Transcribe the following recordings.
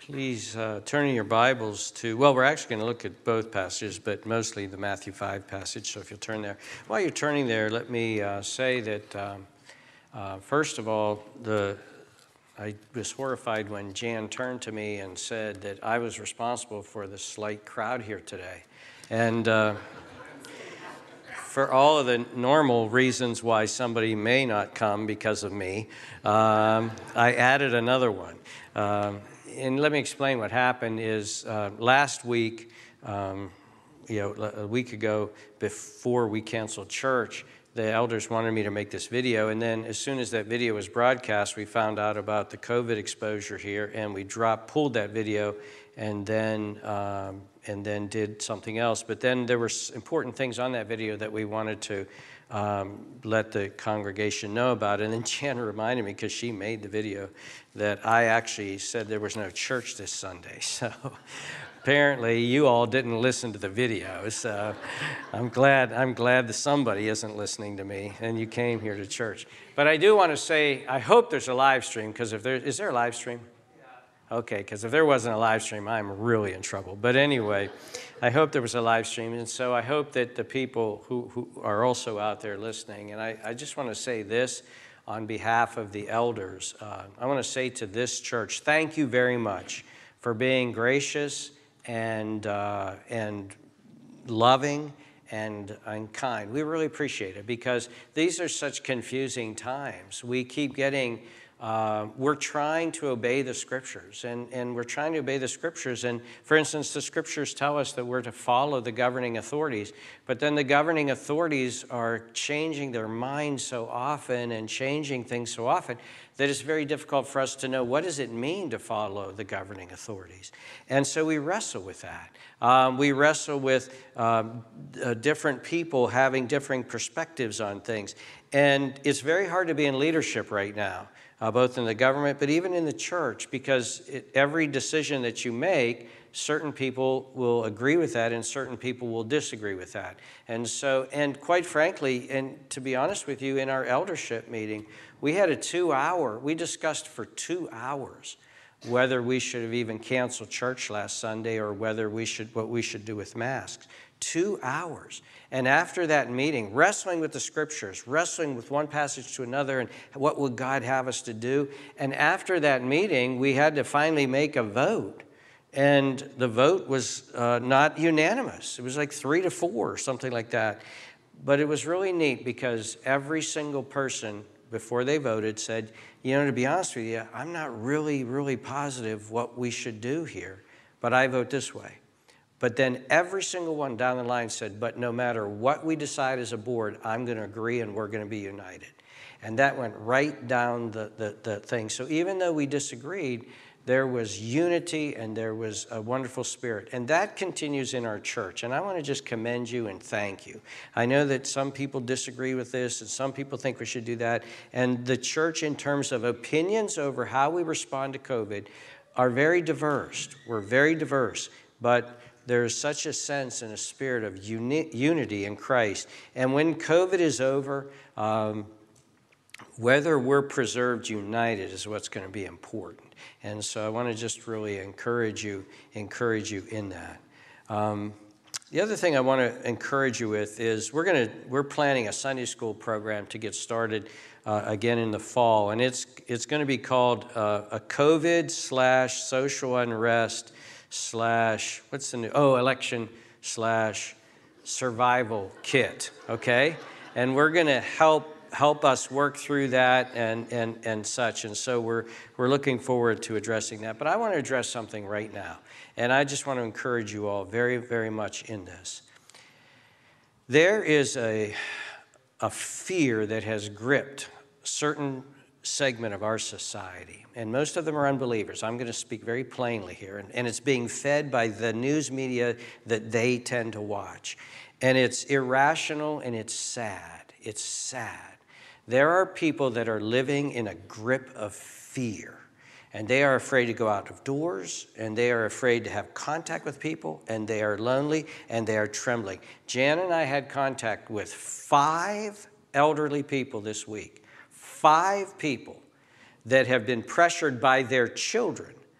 Please turn in your Bibles to, well, we're actually going to look at both passages, but mostly the Matthew 5 passage, so if you'll turn there. While you're turning there, let me say that, first of all, I was horrified when Jan turned to me and said that I was responsible for the slight crowd here today. And for all of the normal reasons why somebody may not come because of me, I added another one. And let me explain what happened is last week, a week ago, before we canceled church, the elders wanted me to make this video, and then as soon as that video was broadcast, we found out about the COVID exposure here, and we pulled that video, and then did something else. But then there were important things on that video that we wanted to let the congregation know about. And then Jan reminded me, because she made the video, that I actually said there was no church this Sunday. So apparently you all didn't listen to the video. So I'm glad that somebody isn't listening to me and you came here to church. But I do want to say, I hope there's a live stream, because is there a live stream? Okay, because if there wasn't a live stream, I'm really in trouble. But anyway, I hope there was a live stream, and so I hope that the people who are also out there listening, and I just want to say this on behalf of the elders. I want to say to this church, thank you very much for being gracious and loving and kind. We really appreciate it, because these are such confusing times. We keep getting... we're trying to obey the Scriptures, and we're trying to obey the Scriptures. And for instance, the Scriptures tell us that we're to follow the governing authorities, but then the governing authorities are changing their minds so often and changing things so often that it's very difficult for us to know, what does it mean to follow the governing authorities? And so we wrestle with that. We wrestle with different people having differing perspectives on things. And it's very hard to be in leadership right now. Both in the government, but even in the church, because every decision that you make, certain people will agree with that and certain people will disagree with that. And so, and quite frankly, and to be honest with you, in our eldership meeting, we had we discussed for 2 hours whether we should have even canceled church last Sunday or what we should do with masks. 2 hours. And after that meeting, wrestling with the Scriptures, wrestling with one passage to another, and what would God have us to do? And after that meeting, we had to finally make a vote. And the vote was not unanimous. It was like 3-4 or something like that. But it was really neat, because every single person, before they voted, said, to be honest with you, I'm not really, really positive what we should do here, but I vote this way. But then every single one down the line said, but no matter what we decide as a board, I'm going to agree and we're going to be united. And that went right down the thing. So even though we disagreed, there was unity and there was a wonderful spirit. And that continues in our church. And I want to just commend you and thank you. I know that some people disagree with this and some people think we should do that. And the church, in terms of opinions over how we respond to COVID, are very diverse. We're very diverse. But there's such a sense and a spirit of unity in Christ. And when COVID is over, whether we're preserved united is what's going to be important. And so I want to just really encourage you in that. The other thing I want to encourage you with is we're planning a Sunday school program to get started again in the fall. And it's going to be called a COVID/social unrest election/survival kit, okay? And we're going to help us work through that and such. And so we're looking forward to addressing that. But I want to address something right now. And I just want to encourage you all very, very much in this. There is a fear that has gripped certain segment of our society, and most of them are unbelievers. I'm going to speak very plainly here, and it's being fed by the news media that they tend to watch. And it's irrational and it's sad. It's sad. There are people that are living in a grip of fear, and they are afraid to go out of doors, and they are afraid to have contact with people, and they are lonely, and they are trembling. Jan and I had contact with 5 elderly people this week. 5 people that have been pressured by their children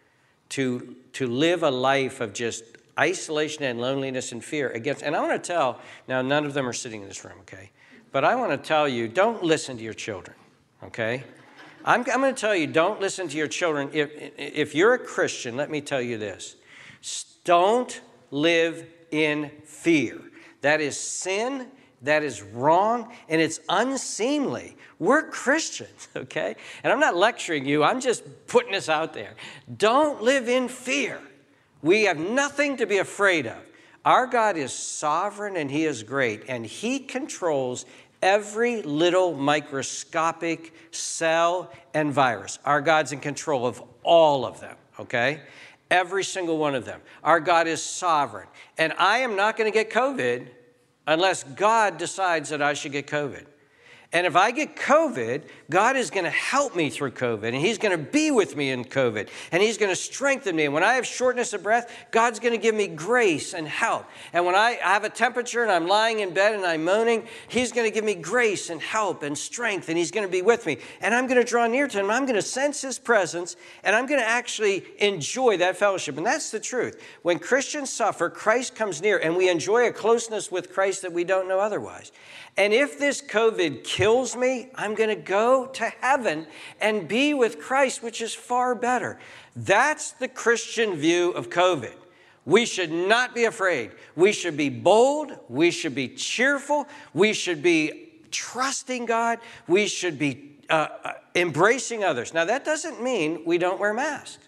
to live a life of just isolation and loneliness and fear against. And I want to tell, now none of them are sitting in this room, okay? But I want to tell you, don't listen to your children, okay? I'm going to tell you, don't listen to your children. If you're a Christian, let me tell you this. Don't live in fear. That is sin. That is wrong, and it's unseemly. We're Christians, okay? And I'm not lecturing you. I'm just putting this out there. Don't live in fear. We have nothing to be afraid of. Our God is sovereign, and He is great, and He controls every little microscopic cell and virus. Our God's in control of all of them, okay? Every single one of them. Our God is sovereign, and I am not going to get COVID unless God decides that I should get COVID. And if I get COVID, God is going to help me through COVID, and He's going to be with me in COVID, and He's going to strengthen me. And when I have shortness of breath, God's going to give me grace and help. And when I have a temperature and I'm lying in bed and I'm moaning, He's going to give me grace and help and strength, and He's going to be with me. And I'm going to draw near to Him, and I'm going to sense His presence, and I'm going to actually enjoy that fellowship. And that's the truth. When Christians suffer, Christ comes near, and we enjoy a closeness with Christ that we don't know otherwise. And if this COVID kills me, I'm going to go to heaven and be with Christ, which is far better. That's the Christian view of COVID. We should not be afraid. We should be bold. We should be cheerful. We should be trusting God. We should be embracing others. Now, that doesn't mean we don't wear masks.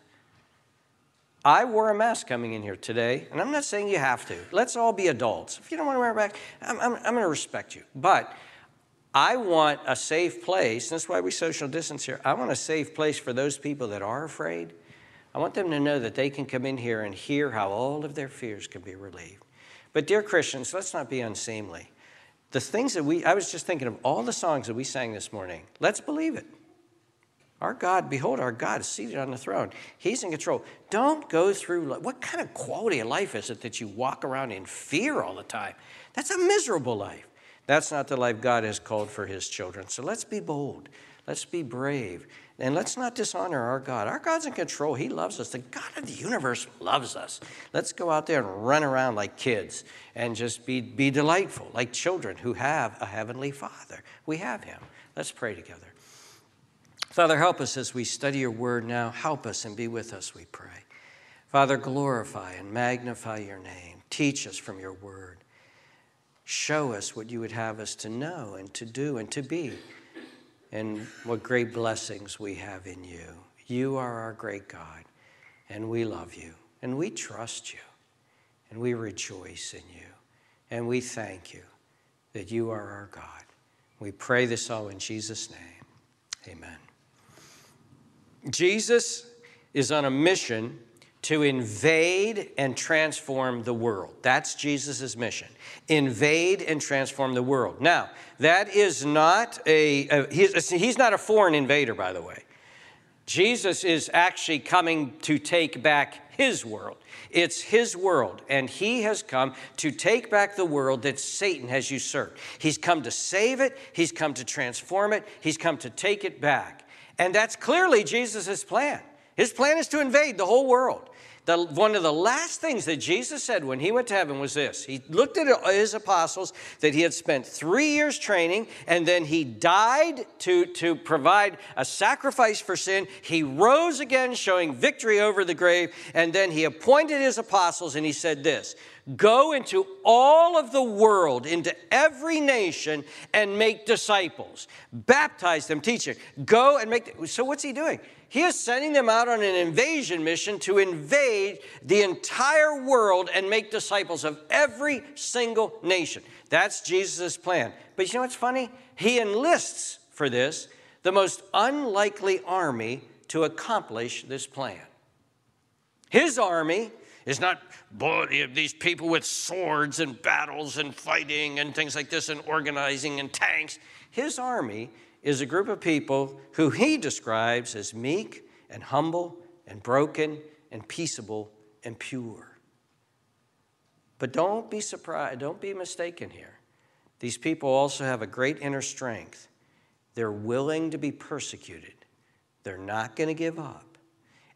I wore a mask coming in here today, and I'm not saying you have to. Let's all be adults. If you don't want to wear a mask, I'm going to respect you. But I want a safe place. That's why we social distance here. I want a safe place for those people that are afraid. I want them to know that they can come in here and hear how all of their fears can be relieved. But dear Christians, let's not be unseemly. The things that I was just thinking of all the songs that we sang this morning. Let's believe it. Our God, behold, our God is seated on the throne. He's in control. Don't go through, what kind of quality of life is it that you walk around in fear all the time? That's a miserable life. That's not the life God has called for His children. So let's be bold. Let's be brave. And let's not dishonor our God. Our God's in control. He loves us. The God of the universe loves us. Let's go out there and run around like kids and just be delightful, like children who have a heavenly Father. We have Him. Let's pray together. Father, help us as we study your word now. Help us and be with us, we pray. Father, glorify and magnify your name. Teach us from your word. Show us what you would have us to know and to do and to be, and what great blessings we have in you. You are our great God, and we love you, and we trust you, and we rejoice in you, and we thank you that you are our God. We pray this all in Jesus' name. Amen. Jesus is on a mission to invade and transform the world. That's Jesus' mission. Invade and transform the world. Now, that is not he's not a foreign invader, by the way. Jesus is actually coming to take back His world. It's His world, and He has come to take back the world that Satan has usurped. He's come to save it. He's come to transform it. He's come to take it back. And that's clearly Jesus' plan. His plan is to invade the whole world. One of the last things that Jesus said when He went to heaven was this. He looked at His apostles that He had spent 3 years training, and then He died to provide a sacrifice for sin. He rose again, showing victory over the grave, and then He appointed His apostles, and He said this: go into all of the world, into every nation, and make disciples. Baptize them, teach them. Go and make them. So what's He doing? He is sending them out on an invasion mission to invade the entire world and make disciples of every single nation. That's Jesus' plan. But you know what's funny? He enlists for this the most unlikely army to accomplish this plan. His army is not these people with swords and battles and fighting and things like this and organizing and tanks. His army is a group of people who He describes as meek and humble and broken and peaceable and pure. But don't be surprised, don't be mistaken here. These people also have a great inner strength. They're willing to be persecuted. They're not going to give up.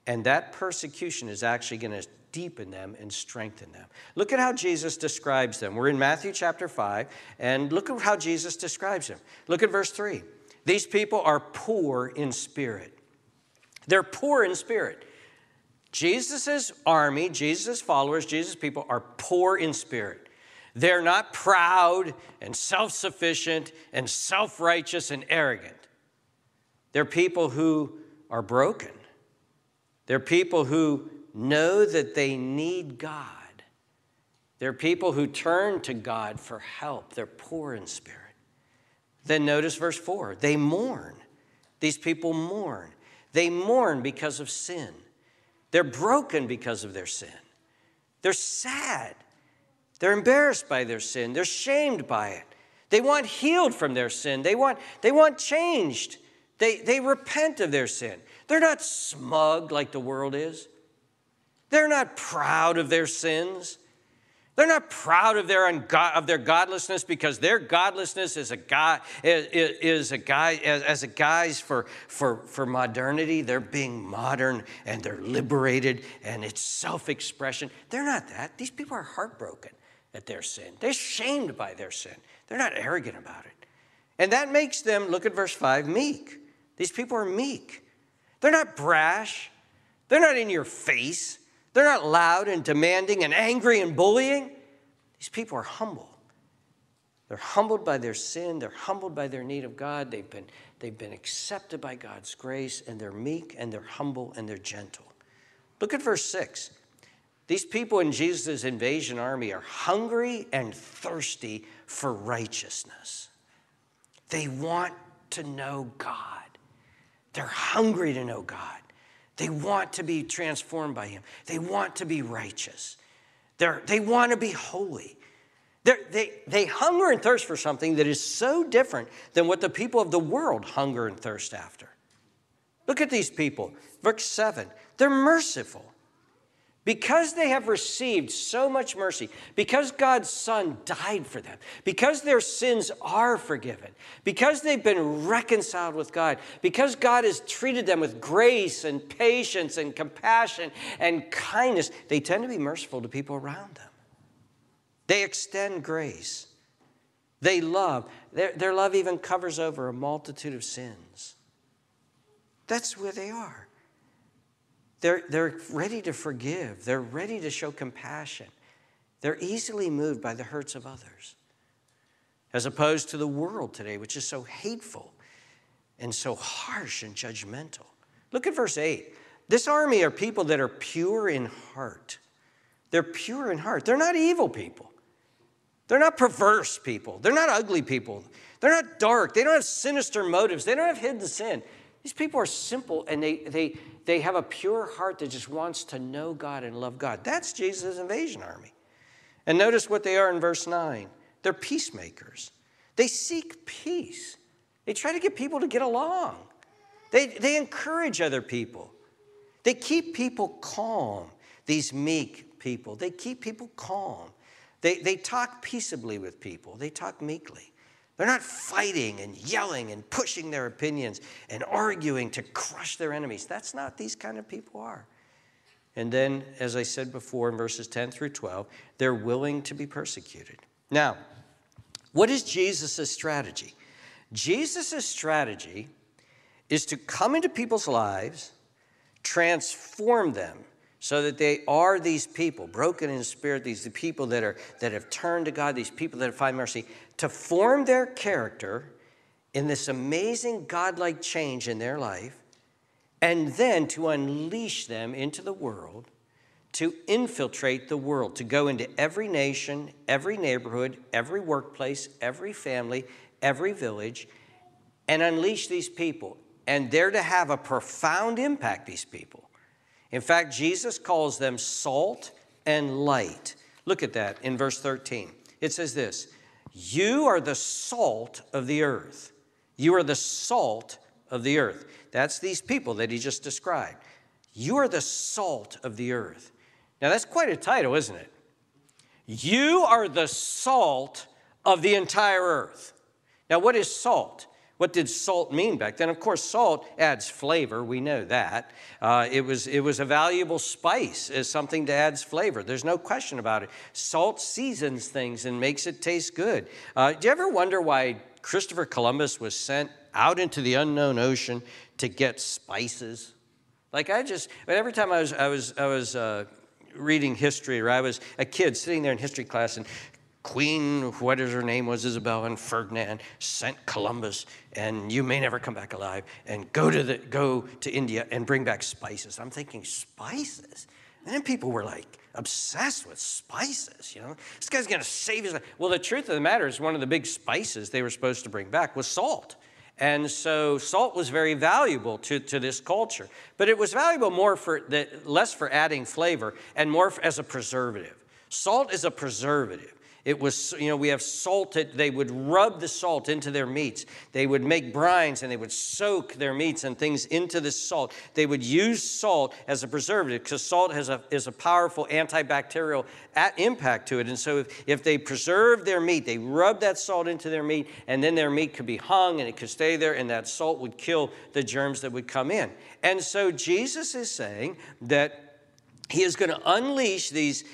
And that persecution is actually going to deepen them and strengthen them. Look at how Jesus describes them. We're in Matthew chapter 5, and look at how Jesus describes them. Look at verse 3. These people are poor in spirit. They're poor in spirit. Jesus' army, Jesus' followers, Jesus' people are poor in spirit. They're not proud and self-sufficient and self-righteous and arrogant. They're people who are broken. They're people who know that they need God. They're people who turn to God for help. They're poor in spirit. Then notice verse 4. They mourn. These people mourn. They mourn because of sin. They're broken because of their sin. They're sad. They're embarrassed by their sin. They're shamed by it. They want healed from their sin. They want changed. They repent of their sin. They're not smug like the world is. They're not proud of their sins. They're not proud of their godlessness, because their godlessness is a guise for modernity. They're being modern and they're liberated and it's self-expression. They're not that. These people are heartbroken at their sin. They're shamed by their sin. They're not arrogant about it. And that makes them, look at verse 5, meek. These people are meek. They're not brash. They're not in your face. They're not loud and demanding and angry and bullying. These people are humble. They're humbled by their sin. They're humbled by their need of God. They've been accepted by God's grace, and they're meek and they're humble and they're gentle. Look at verse 6. These people in Jesus' invasion army are hungry and thirsty for righteousness. They want to know God. They're hungry to know God. They want to be transformed by him. They want to be righteous. They want to be holy. They hunger and thirst for something that is so different than what the people of the world hunger and thirst after. Look at these people. Verse 7. They're merciful. Because they have received so much mercy, because God's Son died for them, because their sins are forgiven, because they've been reconciled with God, because God has treated them with grace and patience and compassion and kindness, they tend to be merciful to people around them. They extend grace. They love. Their love even covers over a multitude of sins. That's where they are. They're ready to forgive. They're ready to show compassion. They're easily moved by the hurts of others, as opposed to the world today, which is so hateful and so harsh and judgmental. Look at verse 8. This army are people that are pure in heart. They're pure in heart. They're not evil people. They're not perverse people. They're not ugly people. They're not dark. They don't have sinister motives. They don't have hidden sin. These people are simple, and they have a pure heart that just wants to know God and love God. That's Jesus' invasion army. And notice what they are in verse 9. They're peacemakers. They seek peace. They try to get people to get along. They encourage other people. They keep people calm, these meek people. They keep people calm. They talk peaceably with people. They talk meekly. They're not fighting and yelling and pushing their opinions and arguing to crush their enemies. That's not these kind of people are. And then, as I said before in verses 10 through 12, they're willing to be persecuted. Now, what is Jesus' strategy? Jesus' strategy is to come into people's lives, transform them, so that they are these people, broken in spirit, these people that have turned to God, these people that have found mercy, to form their character in this amazing godlike change in their life, and then to unleash them into the world, to infiltrate the world, to go into every nation, every neighborhood, every workplace, every family, every village, and unleash these people. And they're to have a profound impact, these people. In fact, Jesus calls them salt and light. Look at that in verse 13. It says this, you are the salt of the earth. You are the salt of the earth. That's these people that he just described. You are the salt of the earth. Now, that's quite a title, isn't it? You are the salt of the entire earth. Now, what is salt? What did salt mean back then? Of course, salt adds flavor. We know that. It was a valuable spice, as something that adds flavor. There's no question about it. Salt seasons things and makes it taste good. Do you ever wonder why Christopher Columbus was sent out into the unknown ocean to get spices? Like every time I was reading history, or I was a kid sitting there in history class, and Queen, what is her name, was Isabella, and Ferdinand sent Columbus, and you may never come back alive, and go to India and bring back spices. I'm thinking, spices? And then people were like obsessed with spices, you know. This guy's going to save his life. Well, the truth of the matter is one of the big spices they were supposed to bring back was salt. And so salt was very valuable to this culture. But it was valuable less for adding flavor and more as a preservative. Salt is a preservative. It was, we have salted, they would rub the salt into their meats. They would make brines and they would soak their meats and things into this salt. They would use salt as a preservative because salt is a powerful antibacterial impact to it. And so if they preserved their meat, they rubbed that salt into their meat, and then their meat could be hung and it could stay there, and that salt would kill the germs that would come in. And so Jesus is saying that he is going to unleash these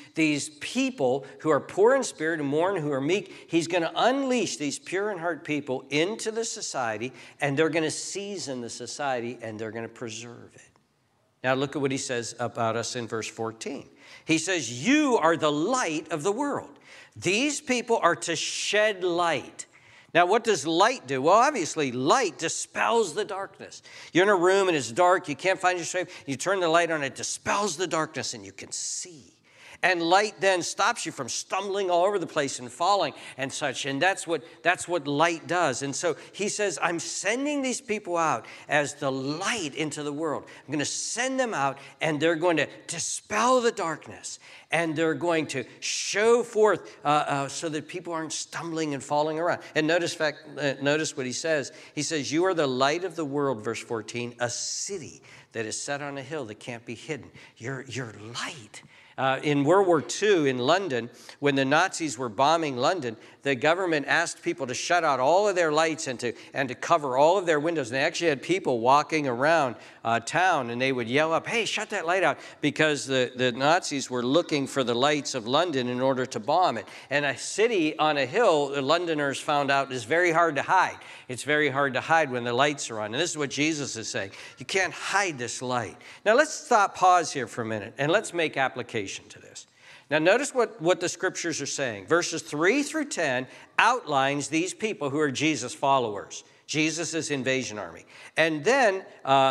people who are poor in spirit and mourn, who are meek. He's going to unleash these pure in heart people into the society, and they're going to season the society, and they're going to preserve it. Now look at what he says about us in verse 14. He says, you are the light of the world. These people are to shed light. Now, what does light do? Well, obviously, light dispels the darkness. You're in a room and it's dark. You can't find your strength. You turn the light on, it dispels the darkness and you can see. And light then stops you from stumbling all over the place and falling and such. And that's what light does. And so he says, I'm sending these people out as the light into the world. I'm going to send them out, and they're going to dispel the darkness. And they're going to show forth so that people aren't stumbling and falling around. And notice what he says. He says, you are the light of the world, verse 14, a city that is set on a hill that can't be hidden. You're light. In World War II in London, when the Nazis were bombing London, the government asked people to shut out all of their lights and to cover all of their windows. And they actually had people walking around town, and they would yell up, hey, shut that light out, because the Nazis were looking for the lights of London in order to bomb it. And a city on a hill, the Londoners found out, is very hard to hide. It's very hard to hide when the lights are on. And this is what Jesus is saying. You can't hide this light. Now let's pause here for a minute, and let's make application to this. Now notice what the scriptures are saying. Verses 3 through 10 outlines these people who are Jesus followers. Jesus' invasion army. And then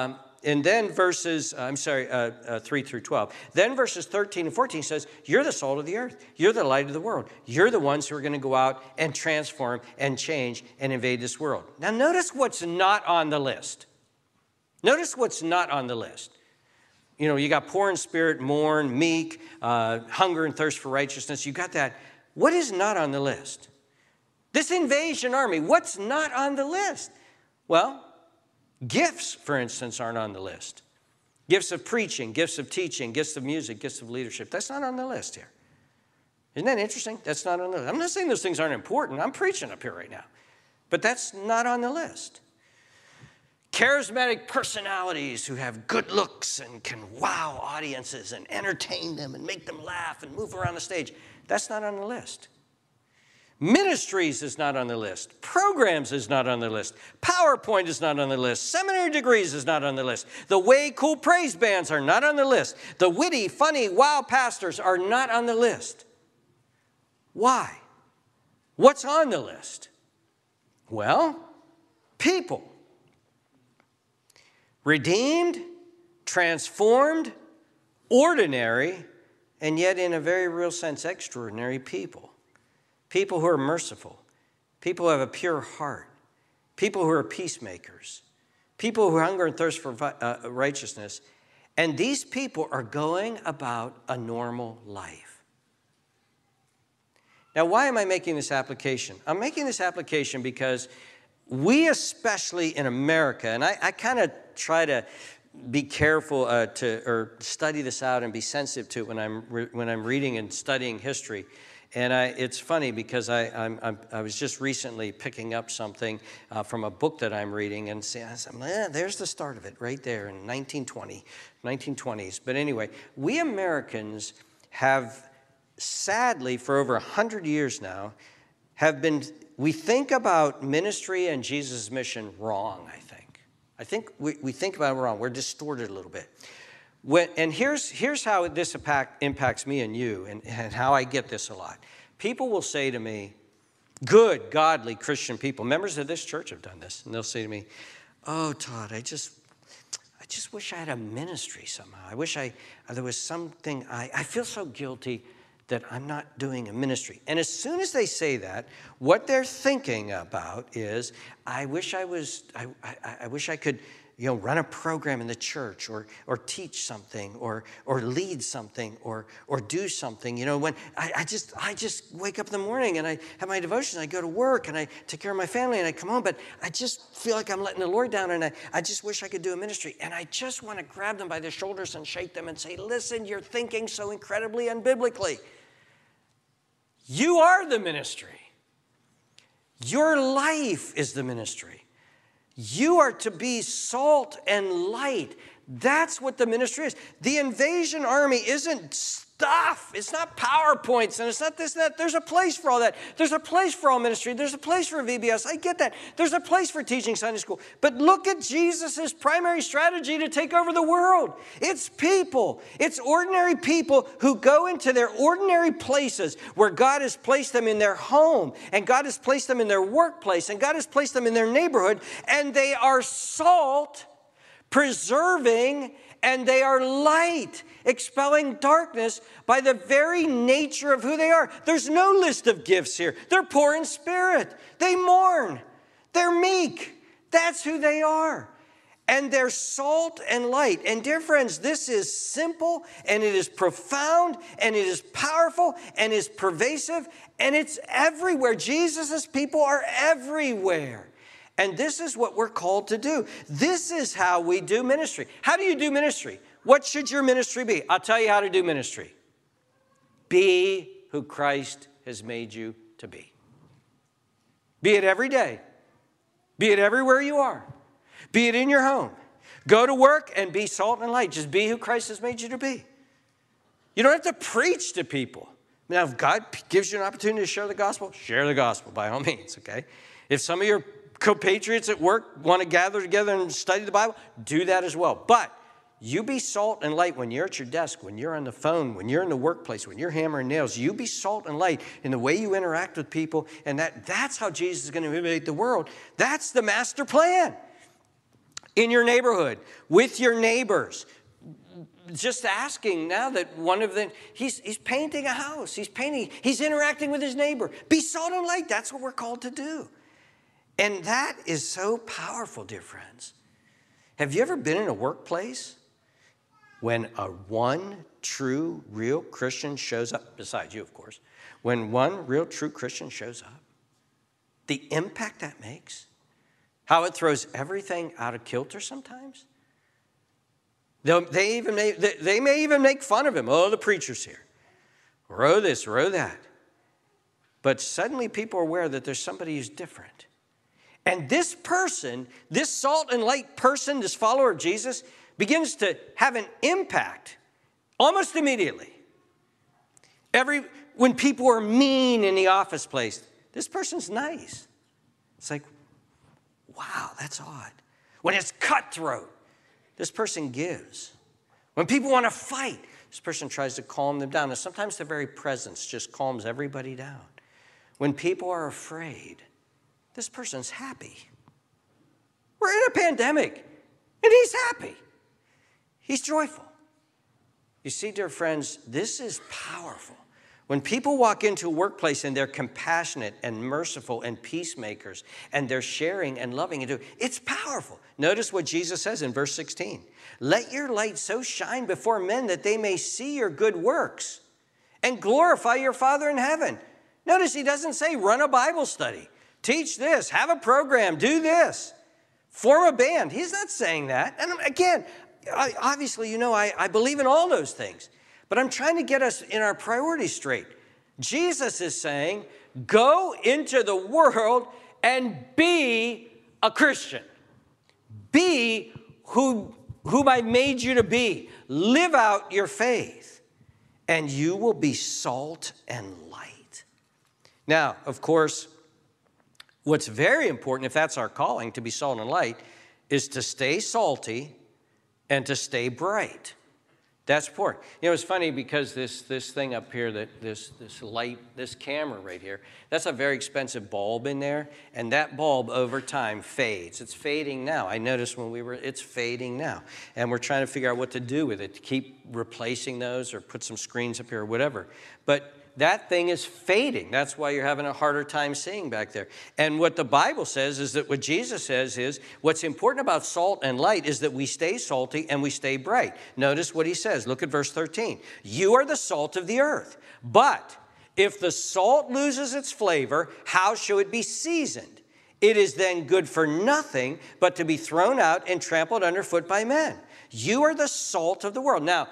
verses 3 through 12. Then verses 13 and 14 says, you're the salt of the earth. You're the light of the world. You're the ones who are going to go out and transform and change and invade this world. Now notice what's not on the list. Notice what's not on the list. You got poor in spirit, mourn, meek, hunger and thirst for righteousness. You got that. What is not on the list? This invasion army, what's not on the list? Well, gifts, for instance, aren't on the list. Gifts of preaching, gifts of teaching, gifts of music, gifts of leadership. That's not on the list here. Isn't that interesting? That's not on the list. I'm not saying those things aren't important. I'm preaching up here right now. But that's not on the list. Charismatic personalities who have good looks and can wow audiences and entertain them and make them laugh and move around the stage. That's not on the list. Ministries is not on the list. Programs is not on the list. PowerPoint is not on the list. Seminary degrees is not on the list. The way cool praise bands are not on the list. The witty, funny, wow pastors are not on the list. Why? What's on the list? Well, people. Redeemed, transformed, ordinary, and yet in a very real sense, extraordinary people. People who are merciful. People who have a pure heart. People who are peacemakers. People who hunger and thirst for righteousness. And these people are going about a normal life. Now, why am I making this application? I'm making this application because we, especially in America, and I kind of try to be careful or study this out and be sensitive to it when I'm reading and studying history, And it's funny because I was just recently picking up something from a book that I'm reading, and I said, there's the start of it right there in 1920s. But anyway, we Americans have sadly for over 100 years now we think about ministry and Jesus' mission wrong, I think. I think we think about it wrong. We're distorted a little bit. And here's how this impacts me and you, and how I get this a lot. People will say to me, good, godly Christian people, members of this church have done this, and they'll say to me, oh, Todd, I just wish I had a ministry somehow. I wish there was something, I feel so guilty that I'm not doing a ministry. And as soon as they say that, what they're thinking about is, I wish I could, run a program in the church, or teach something, or lead something, or do something. When I just wake up in the morning and I have my devotion, I go to work and I take care of my family and I come home, but I just feel like I'm letting the Lord down, and I just wish I could do a ministry. And I just want to grab them by the shoulders and shake them and say, listen, you're thinking so incredibly unbiblically. You are the ministry. Your life is the ministry. You are to be salt and light. That's what the ministry is. The invasion army isn't stuff. It's not PowerPoints, and it's not this and that. There's a place for all that. There's a place for all ministry. There's a place for VBS. I get that. There's a place for teaching Sunday school. But look at Jesus' primary strategy to take over the world. It's people. It's ordinary people who go into their ordinary places where God has placed them in their home, and God has placed them in their workplace, and God has placed them in their neighborhood, and they are salt, preserving, and they are light, expelling darkness by the very nature of who they are. There's no list of gifts here. They're poor in spirit. They mourn. They're meek. That's who they are. And they're salt and light. And dear friends, this is simple, and it is profound, and it is powerful, and is pervasive, and it's everywhere. Jesus' people are everywhere. And this is what we're called to do. This is how we do ministry. How do you do ministry? What should your ministry be? I'll tell you how to do ministry. Be who Christ has made you to be. Be it every day. Be it everywhere you are. Be it in your home. Go to work and be salt and light. Just be who Christ has made you to be. You don't have to preach to people. Now, if God gives you an opportunity to share the gospel by all means, okay? If some of your compatriots at work want to gather together and study the Bible, do that as well. But you be salt and light when you're at your desk, when you're on the phone, when you're in the workplace, when you're hammering nails. You be salt and light in the way you interact with people, and that's how Jesus is going to invade the world. That's the master plan. In your neighborhood, with your neighbors. Just asking now that one of them, he's painting a house. He's interacting with his neighbor. Be salt and light. That's what we're called to do. And that is so powerful, dear friends. Have you ever been in a workplace when one true, real Christian shows up, besides you, of course, when one real, true Christian shows up? The impact that makes? How it throws everything out of kilter sometimes? They may even make fun of him. Oh, the preacher's here. Or oh this, or oh that. But suddenly people are aware that there's somebody who's different. And this person, this salt and light person, this follower of Jesus, begins to have an impact almost immediately. When people are mean in the office place, this person's nice. It's like, wow, that's odd. When it's cutthroat, this person gives. When people want to fight, this person tries to calm them down. And sometimes their very presence just calms everybody down. When people are afraid, this person's happy. We're in a pandemic, and he's happy. He's joyful. You see, dear friends, this is powerful. When people walk into a workplace and they're compassionate and merciful and peacemakers, and they're sharing and loving and doing, it's powerful. Notice what Jesus says in verse 16. Let your light so shine before men that they may see your good works and glorify your Father in heaven. Notice he doesn't say run a Bible study. Teach this, have a program, do this, form a band. He's not saying that. And again, obviously, I believe in all those things. But I'm trying to get us in our priorities straight. Jesus is saying, go into the world and be a Christian. Be whom I made you to be. Live out your faith, and you will be salt and light. Now, of course, what's very important, if that's our calling, to be salt and light, is to stay salty and to stay bright. That's important. You know, it's funny because this thing up here, this light, this camera right here, that's a very expensive bulb in there, and that bulb over time fades. It's fading now. I noticed it's fading now, and we're trying to figure out what to do with it, to keep replacing those or put some screens up here or whatever. But that thing is fading. That's why you're having a harder time seeing back there. And what the Bible says is that what Jesus says is what's important about salt and light is that we stay salty and we stay bright. Notice what he says. Look at verse 13. You are the salt of the earth. But if the salt loses its flavor, how shall it be seasoned? It is then good for nothing but to be thrown out and trampled underfoot by men. You are the salt of the world. Now,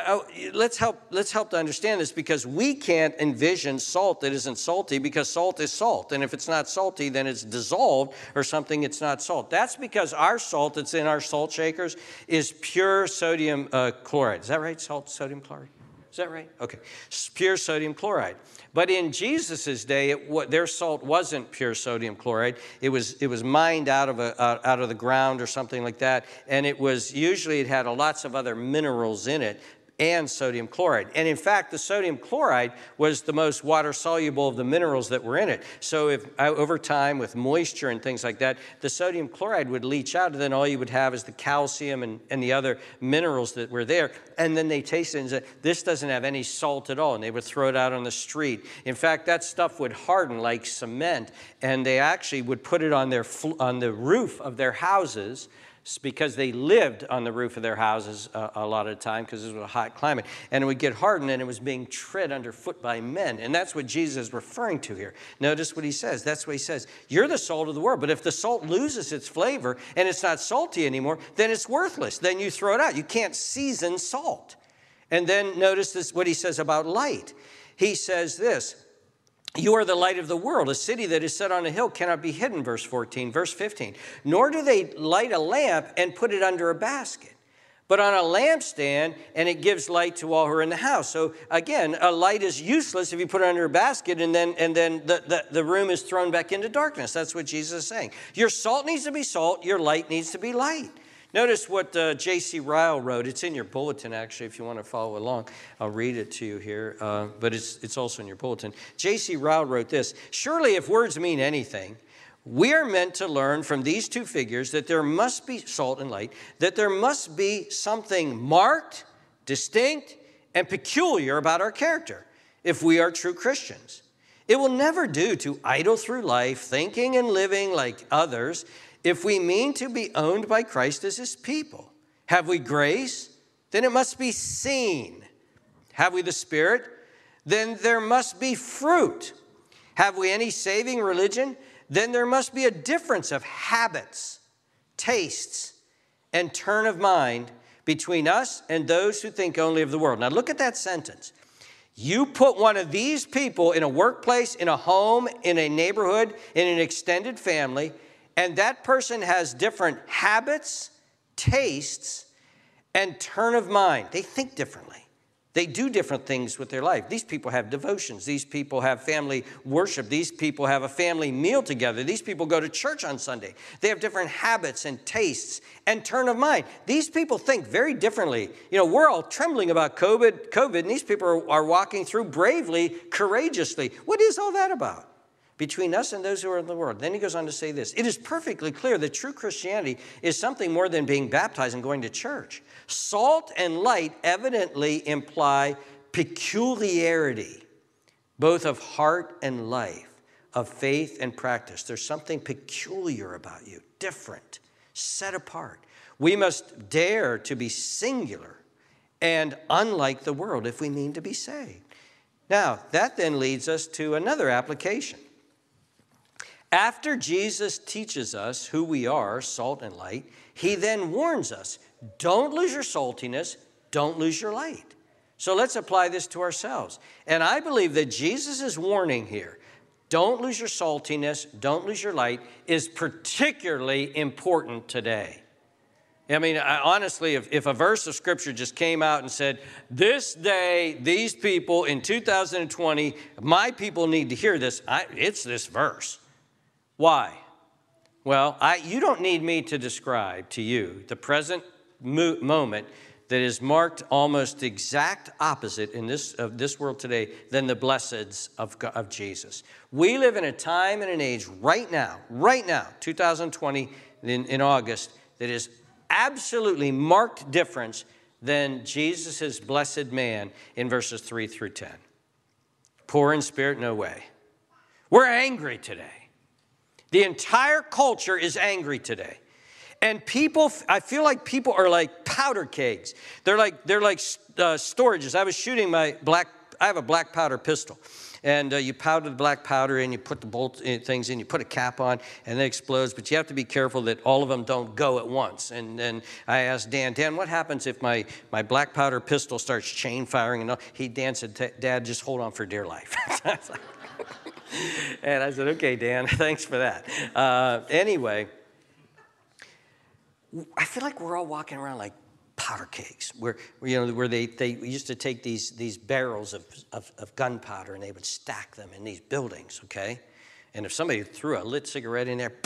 let's help to understand this, because we can't envision salt that isn't salty, because salt is salt. And if it's not salty, then it's dissolved or something, it's not salt. That's because our salt that's in our salt shakers is pure sodium chloride. Is that right? Sodium chloride? Is that right? Okay. Pure sodium chloride. But in Jesus' day, their salt wasn't pure sodium chloride. It was mined out of the ground or something like that. And it had lots of other minerals in it and sodium chloride. And in fact, the sodium chloride was the most water-soluble of the minerals that were in it. So if over time with moisture and things like that, the sodium chloride would leach out, and then all you would have is the calcium and the other minerals that were there. And then they tasted it and said, this doesn't have any salt at all, and they would throw it out on the street. In fact, that stuff would harden like cement, and they actually would put it on the roof of their houses, because they lived on the roof of their houses a lot of the time, because it was a hot climate. And it would get hardened, and it was being tread underfoot by men. And that's what Jesus is referring to here. Notice what he says. That's what he says. You're the salt of the world. But if the salt loses its flavor and it's not salty anymore, then it's worthless. Then you throw it out. You can't season salt. And then notice what he says about light. He says this. You are the light of the world. A city that is set on a hill cannot be hidden, verse 14. Verse 15, nor do they light a lamp and put it under a basket, but on a lampstand, and it gives light to all who are in the house. So again, a light is useless if you put it under a basket and then the room is thrown back into darkness. That's what Jesus is saying. Your salt needs to be salt. Your light needs to be light. Notice what J.C. Ryle wrote. It's in your bulletin, actually, if you want to follow along. I'll read it to you here, but it's also in your bulletin. J.C. Ryle wrote this. Surely, if words mean anything, we are meant to learn from these two figures that there must be salt and light, that there must be something marked, distinct, and peculiar about our character if we are true Christians. It will never do to idle through life, thinking and living like others, if we mean to be owned by Christ as his people. Have we grace? Then it must be seen. Have we the Spirit? Then there must be fruit. Have we any saving religion? Then there must be a difference of habits, tastes, and turn of mind between us and those who think only of the world. Now look at that sentence. You put one of these people in a workplace, in a home, in a neighborhood, in an extended family, and that person has different habits, tastes, and turn of mind. They think differently. They do different things with their life. These people have devotions. These people have family worship. These people have a family meal together. These people go to church on Sunday. They have different habits and tastes and turn of mind. These people think very differently. You know, we're all trembling about COVID, and these people are walking through bravely, courageously. What is all that about? Between us and those who are in the world. Then he goes on to say this. It is perfectly clear that true Christianity is something more than being baptized and going to church. Salt and light evidently imply peculiarity, both of heart and life, of faith and practice. There's something peculiar about you, different, set apart. We must dare to be singular and unlike the world if we mean to be saved. Now, that then leads us to another application. After Jesus teaches us who we are, salt and light, he then warns us, don't lose your saltiness, don't lose your light. So let's apply this to ourselves. And I believe that Jesus' warning here, don't lose your saltiness, don't lose your light, is particularly important today. I mean, honestly, if a verse of Scripture just came out and said, this day, these people in 2020, my people need to hear this, it's this verse. Why? Well, you don't need me to describe to you the present moment that is marked almost exact opposite in this world today than the blesseds of Jesus. We live in a time and an age right now, 2020 in August, that is absolutely marked difference than Jesus' blessed man in verses 3 through 10. Poor in spirit, no way. We're angry today. The entire culture is angry today. And people, I feel like people are like powder kegs. They're like storages. I was shooting I have a black powder pistol. And you powder the black powder and you put the bolt things in, you put a cap on, and it explodes. But you have to be careful that all of them don't go at once. And then I asked Dan, what happens if my black powder pistol starts chain firing? And Dan said, Dad, just hold on for dear life. And I said, okay, Dan, thanks for that. Anyway, I feel like we're all walking around like powder kegs, where they used to take these barrels of gunpowder and they would stack them in these buildings, okay? And if somebody threw a lit cigarette in there,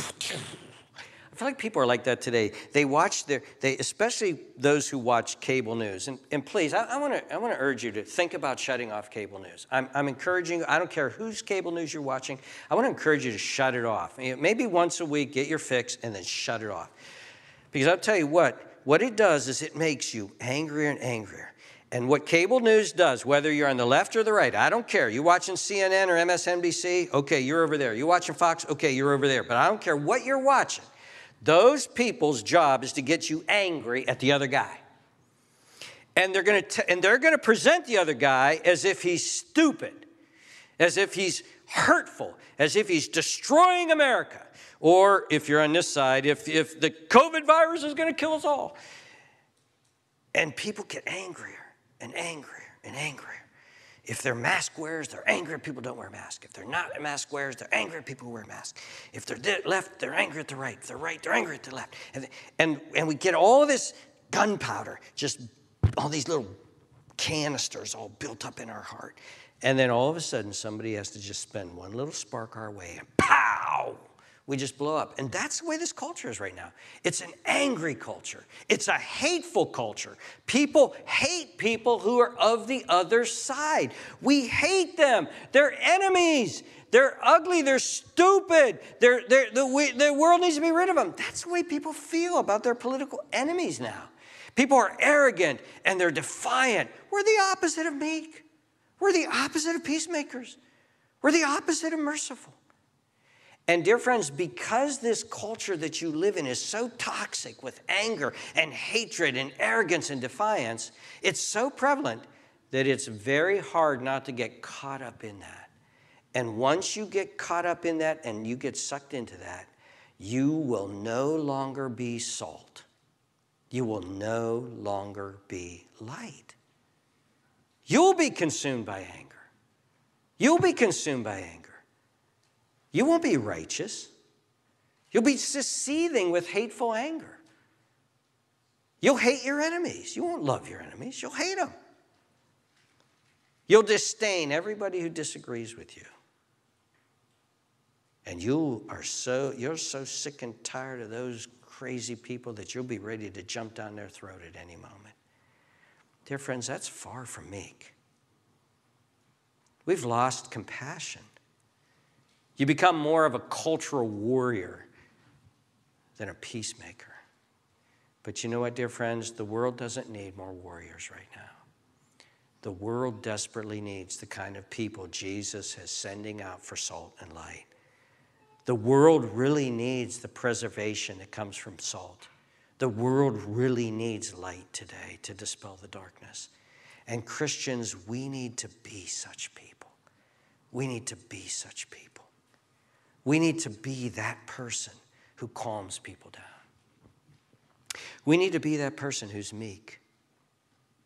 I feel like people are like that today. They watch especially those who watch cable news. And please, I want to urge you to think about shutting off cable news. I'm encouraging you. I don't care whose cable news you're watching. I want to encourage you to shut it off. Maybe once a week, get your fix, and then shut it off. Because I'll tell you what it does is it makes you angrier and angrier. And what cable news does, whether you're on the left or the right, I don't care. You watching CNN or MSNBC? Okay, you're over there. You watching Fox? Okay, you're over there. But I don't care what you're watching. Those people's job is to get you angry at the other guy. And they're going to present the other guy as if he's stupid, as if he's hurtful, as if he's destroying America. Or if you're on this side, if the COVID virus is going to kill us all. And people get angrier and angrier and angrier. If they're mask wearers, they're angry at people who don't wear masks. If they're not mask wearers, they're angry at people who wear masks. If they're left, they're angry at the right. If they're right, they're angry at the left. And we get all this gunpowder, just all these little canisters all built up in our heart. And then all of a sudden, somebody has to just spend one little spark our way, and pow! We just blow up. And that's the way this culture is right now. It's an angry culture. It's a hateful culture. People hate people who are of the other side. We hate them. They're enemies. They're ugly. They're stupid. The world needs to be rid of them. That's the way people feel about their political enemies now. People are arrogant and they're defiant. We're the opposite of meek. We're the opposite of peacemakers. We're the opposite of merciful. And dear friends, because this culture that you live in is so toxic with anger and hatred and arrogance and defiance, it's so prevalent that it's very hard not to get caught up in that. And once you get caught up in that and you get sucked into that, you will no longer be salt. You will no longer be light. You'll be consumed by anger. You'll be consumed by anger. You won't be righteous. You'll be just seething with hateful anger. You'll hate your enemies. You won't love your enemies. You'll hate them. You'll disdain everybody who disagrees with you. And you're so sick and tired of those crazy people that you'll be ready to jump down their throat at any moment. Dear friends, that's far from meek. We've lost compassion. You become more of a cultural warrior than a peacemaker. But you know what, dear friends? The world doesn't need more warriors right now. The world desperately needs the kind of people Jesus is sending out for salt and light. The world really needs the preservation that comes from salt. The world really needs light today to dispel the darkness. And Christians, we need to be such people. We need to be such people. We need to be that person who calms people down. We need to be that person who's meek.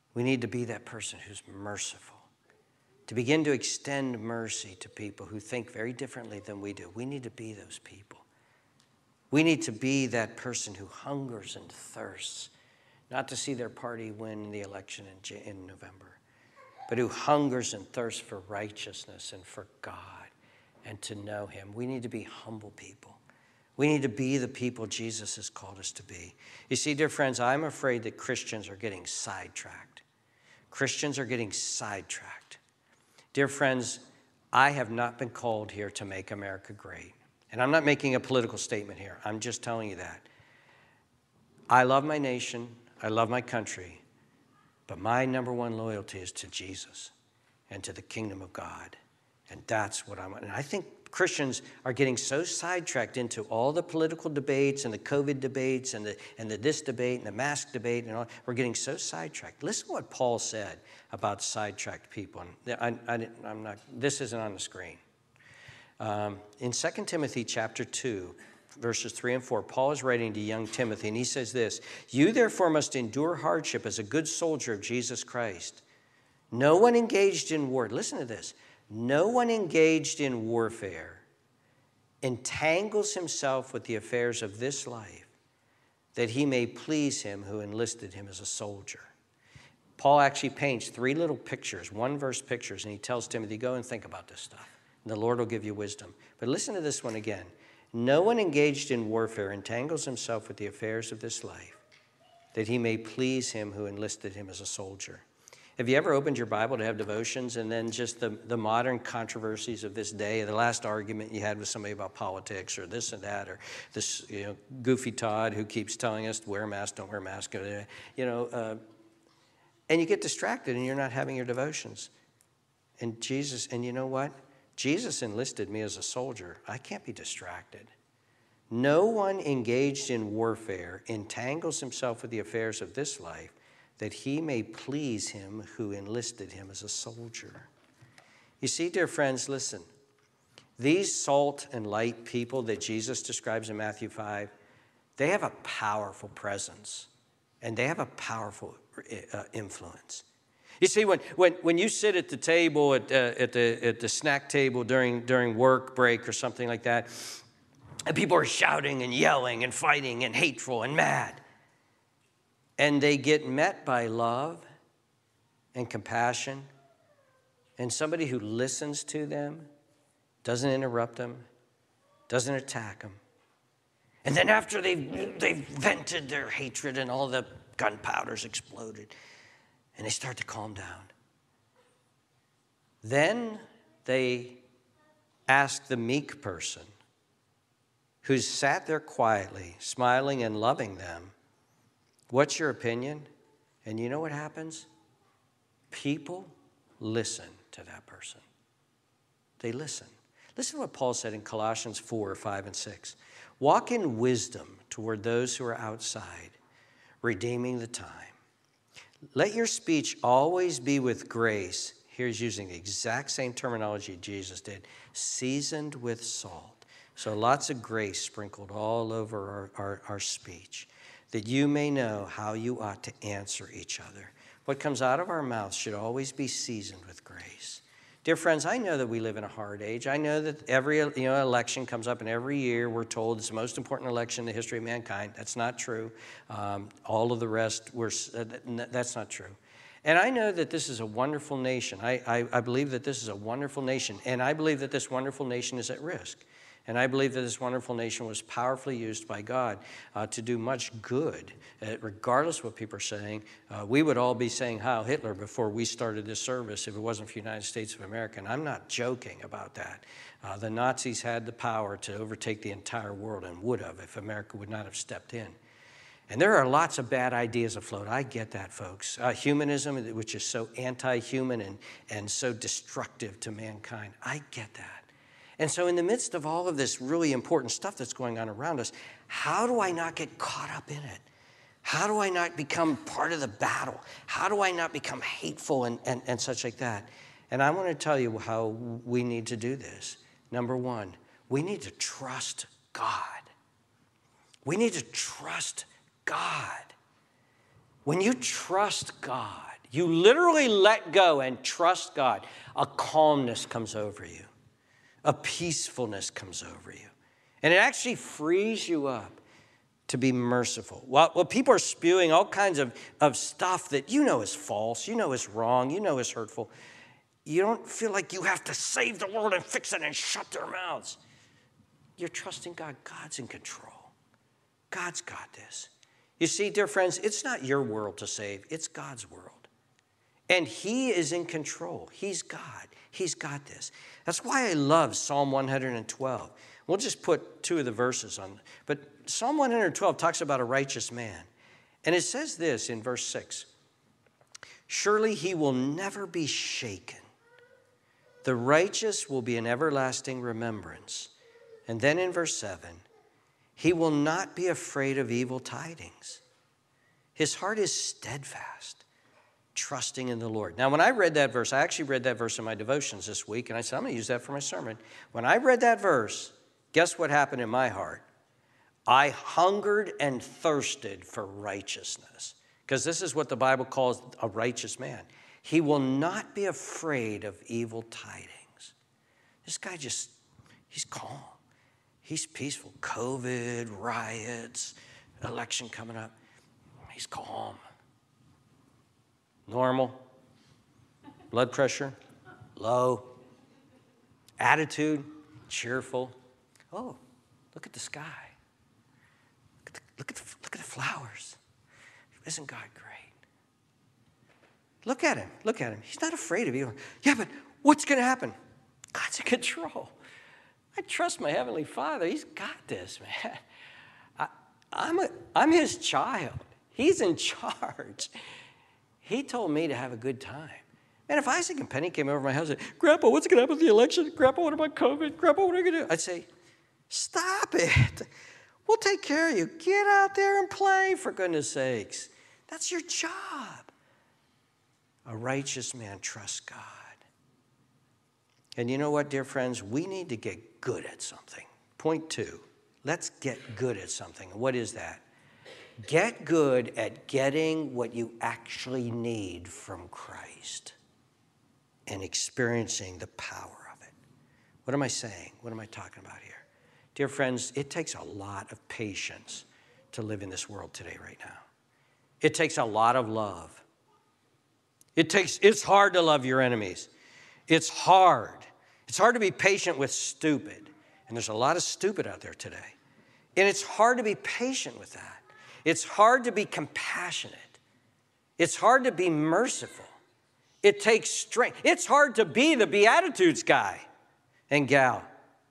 We need to be that person who's merciful, to begin to extend mercy to people who think very differently than we do. We need to be those people. We need to be that person who hungers and thirsts, not to see their party win the election in November, but who hungers and thirsts for righteousness and for God and to know him. We need to be humble people. We need to be the people Jesus has called us to be. You see, dear friends, I'm afraid that Christians are getting sidetracked. Christians are getting sidetracked. Dear friends, I have not been called here to make America great. And I'm not making a political statement here. I'm just telling you that. I love my nation. I love my country. But my number one loyalty is to Jesus and to the kingdom of God. And that's what and I think Christians are getting so sidetracked into all the political debates and the COVID debates and the this debate and the mask debate and all. We're getting so sidetracked. Listen to what Paul said about sidetracked people. And this isn't on the screen. In 2 Timothy chapter 2, verses 3 and 4, Paul is writing to young Timothy, and he says this, "You therefore must endure hardship as a good soldier of Jesus Christ. No one engaged in war," listen to this, "no one engaged in warfare entangles himself with the affairs of this life, that he may please him who enlisted him as a soldier." Paul actually paints 3 little pictures, 1-verse pictures, and he tells Timothy, go and think about this stuff. And the Lord will give you wisdom. But listen to this one again. "No one engaged in warfare entangles himself with the affairs of this life, that he may please him who enlisted him as a soldier." Have you ever opened your Bible to have devotions and then just the modern controversies of this day, the last argument you had with somebody about politics or this and that, or this goofy Todd who keeps telling us to wear a mask, don't wear a mask, and you get distracted and you're not having your devotions. And you know what? Jesus enlisted me as a soldier. I can't be distracted. "No one engaged in warfare entangles himself with the affairs of this life, that he may please him who enlisted him as a soldier." You see, dear friends, listen. These salt and light people that Jesus describes in Matthew 5, they have a powerful presence, and they have a powerful influence. You see, when you sit at the table, at the snack table during work break or something like that, and people are shouting and yelling and fighting and hateful and mad, and they get met by love and compassion and somebody who listens to them, doesn't interrupt them, doesn't attack them. And then after they've vented their hatred and all the gunpowder's exploded, and they start to calm down, then they ask the meek person who's sat there quietly, smiling and loving them, "What's your opinion?" And you know what happens? People listen to that person. They listen. Listen to what Paul said in Colossians 4, 5, and 6. "Walk in wisdom toward those who are outside, redeeming the time. Let your speech always be with grace." Here's using the exact same terminology Jesus did. "Seasoned with salt." So lots of grace sprinkled all over our speech, "that you may know how you ought to answer each other." What comes out of our mouths should always be seasoned with grace. Dear friends, I know that we live in a hard age. I know that every election comes up, and every year we're told it's the most important election in the history of mankind. That's not true. All of the rest, that's not true. And I know that this is a wonderful nation. I believe that this is a wonderful nation, and I believe that this wonderful nation is at risk. And I believe that this wonderful nation was powerfully used by God to do much good. Regardless of what people are saying, we would all be saying Heil Hitler before we started this service if it wasn't for the United States of America. And I'm not joking about that. The Nazis had the power to overtake the entire world, and would have if America would not have stepped in. And there are lots of bad ideas afloat. I get that, folks. Humanism, which is so anti-human and so destructive to mankind. I get that. And so in the midst of all of this really important stuff that's going on around us, how do I not get caught up in it? How do I not become part of the battle? How do I not become hateful and such like that? And I want to tell you how we need to do this. Number one, we need to trust God. We need to trust God. When you trust God, you literally let go and trust God, a calmness comes over you. A peacefulness comes over you. And it actually frees you up to be merciful. While people are spewing all kinds of stuff that you know is false, you know is wrong, you know is hurtful, you don't feel like you have to save the world and fix it and shut their mouths. You're trusting God. God's in control. God's got this. You see, dear friends, it's not your world to save. It's God's world. And he is in control. He's God. He's got this. That's why I love Psalm 112. We'll just put two of the verses on. But Psalm 112 talks about a righteous man. And it says this in verse 6. Surely he will never be shaken. The righteous will be an everlasting remembrance. And then in verse 7, he will not be afraid of evil tidings. His heart is steadfast, trusting in the Lord. Now, when I read that verse, I actually read that verse in my devotions this week, and I said, I'm going to use that for my sermon. When I read that verse, guess what happened in my heart? I hungered and thirsted for righteousness, because this is what the Bible calls a righteous man. He will not be afraid of evil tidings. This guy he's calm. He's peaceful. COVID, riots, election coming up. He's calm. Normal. Blood pressure, low. Attitude, cheerful. Oh, look at the sky. Look at the flowers. Isn't God great? Look at him. Look at him. He's not afraid of you. Yeah, but what's going to happen? God's in control. I trust my Heavenly Father. He's got this, man. I'm his child. He's in charge. He told me to have a good time. Man, if Isaac and Penny came over to my house and said, Grandpa, what's going to happen with the election? Grandpa, what about COVID? Grandpa, what are we going to do? I'd say, stop it. We'll take care of you. Get out there and play, for goodness sakes. That's your job. A righteous man trusts God. And you know what, dear friends? We need to get good at something. Point 2, let's get good at something. What is that? Get good at getting what you actually need from Christ and experiencing the power of it. What am I saying? What am I talking about here? Dear friends, it takes a lot of patience to live in this world today right now. It takes a lot of love. It's hard to love your enemies. It's hard. It's hard to be patient with stupid. And there's a lot of stupid out there today. And it's hard to be patient with that. It's hard to be compassionate. It's hard to be merciful. It takes strength. It's hard to be the Beatitudes guy and gal.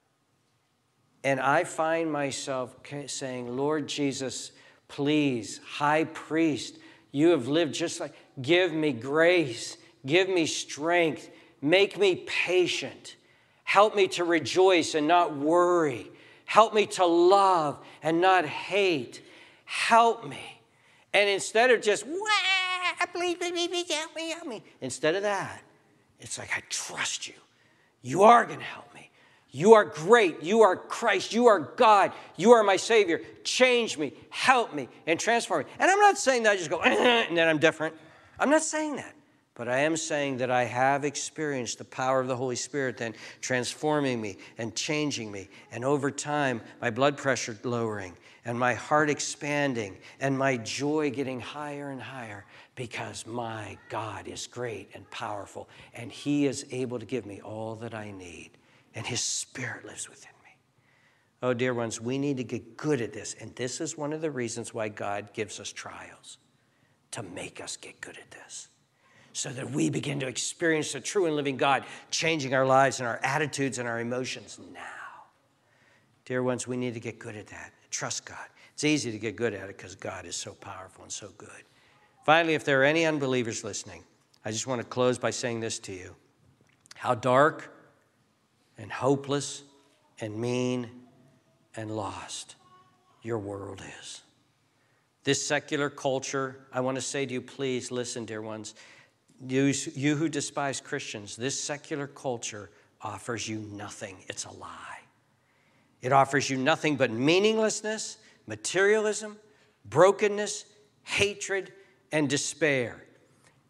And I find myself saying, Lord Jesus, please, high priest, you have lived just like, give me grace, give me strength, make me patient. Help me to rejoice and not worry. Help me to love and not hate. Help me. And instead of just, please, help me. Instead of that, it's like, I trust you. You are going to help me. You are great. You are Christ. You are God. You are my Savior. Change me, help me, and transform me. And I'm not saying that I just go, and then I'm different. I'm not saying that. But I am saying that I have experienced the power of the Holy Spirit then transforming me and changing me. And over time, my blood pressure lowering and my heart expanding and my joy getting higher and higher because my God is great and powerful and He is able to give me all that I need. And His Spirit lives within me. Oh, dear ones, we need to get good at this. And this is one of the reasons why God gives us trials, to make us get good at this, so that we begin to experience the true and living God, changing our lives and our attitudes and our emotions now. Dear ones, we need to get good at that. Trust God. It's easy to get good at it because God is so powerful and so good. Finally, if there are any unbelievers listening, I just want to close by saying this to you. How dark and hopeless and mean and lost your world is. This secular culture, I want to say to you, please listen, dear ones. You who despise Christians, this secular culture offers you nothing. It's a lie. It offers you nothing but meaninglessness, materialism, brokenness, hatred, and despair.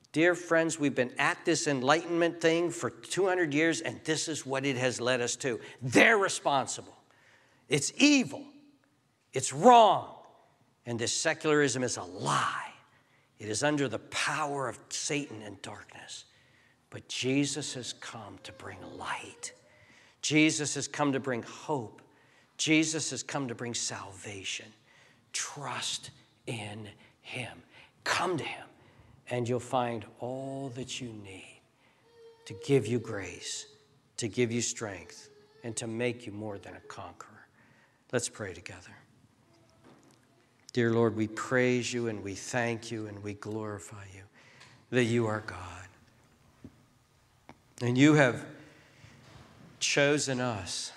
Dear friends, we've been at this enlightenment thing for 200 years, and this is what it has led us to. They're responsible. It's evil. It's wrong. And this secularism is a lie. It is under the power of Satan and darkness. But Jesus has come to bring light. Jesus has come to bring hope. Jesus has come to bring salvation. Trust in him. Come to him, and you'll find all that you need to give you grace, to give you strength, and to make you more than a conqueror. Let's pray together. Dear Lord, we praise you and we thank you and we glorify you that you are God. And you have chosen us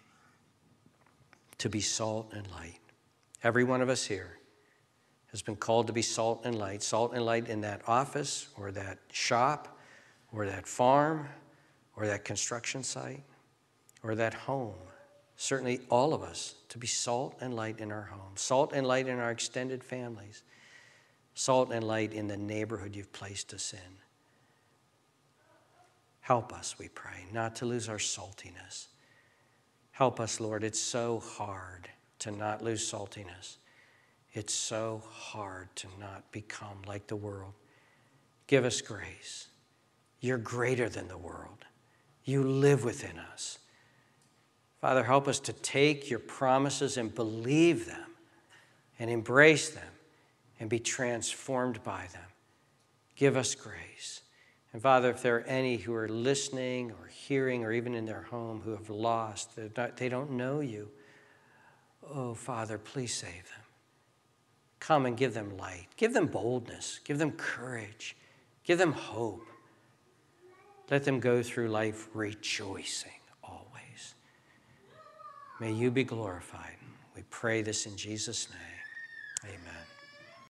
to be salt and light. Every one of us here has been called to be salt and light in that office or that shop or that farm or that construction site or that home. Certainly all of us to be salt and light in our homes, salt and light in our extended families, salt and light in the neighborhood you've placed us in. Help us, we pray, not to lose our saltiness. Help us, Lord. It's so hard to not lose saltiness. It's so hard to not become like the world. Give us grace. You're greater than the world. You live within us. Father, help us to take your promises and believe them and embrace them and be transformed by them. Give us grace. And Father, if there are any who are listening or hearing or even in their home who have lost, they don't know you, oh, Father, please save them. Come and give them light. Give them boldness. Give them courage. Give them hope. Let them go through life rejoicing always. May you be glorified. We pray this in Jesus' name. Amen.